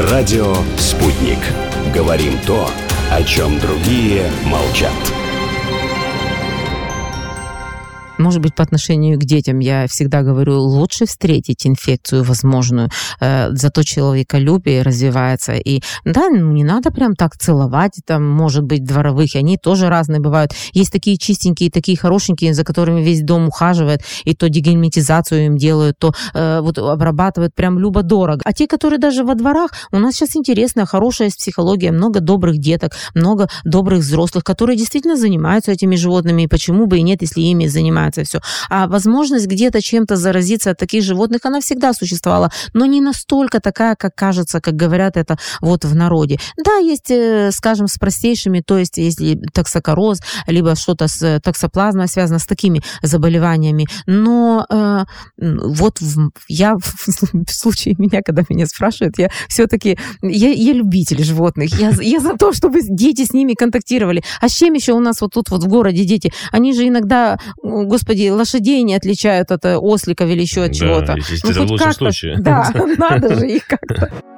Радио «Спутник». Говорим то, о чем другие молчат. Может быть, по отношению к детям я всегда говорю, лучше встретить инфекцию возможную, зато человеколюбие развивается. И да, не надо прям так целовать, там, может быть, дворовых, они тоже разные бывают. Есть такие чистенькие, такие хорошенькие, за которыми весь дом ухаживает, и то дегельминтизацию им делают, то вот обрабатывают прям любо-дорого. А те, которые даже во дворах, у нас сейчас интересная, хорошая психология, много добрых деток, много добрых взрослых, которые действительно занимаются этими животными, и почему бы и нет, если ими занимаются. Все. А возможность где-то чем-то заразиться от таких животных, она всегда существовала, но не настолько такая, как кажется, как говорят это вот в народе. Да, есть, скажем, с простейшими, то есть если токсокороз, либо что-то с токсоплазмой связано с такими заболеваниями, но вот я в случае меня, когда меня спрашивают, я все-таки, я любитель животных, я за то, чтобы дети с ними контактировали. А с чем еще у нас вот тут вот в городе дети? Они же иногда, господи, лошадей не отличают от осликов или еще от чего-то. Да, это в лучшем случае. Да, надо же их как-то.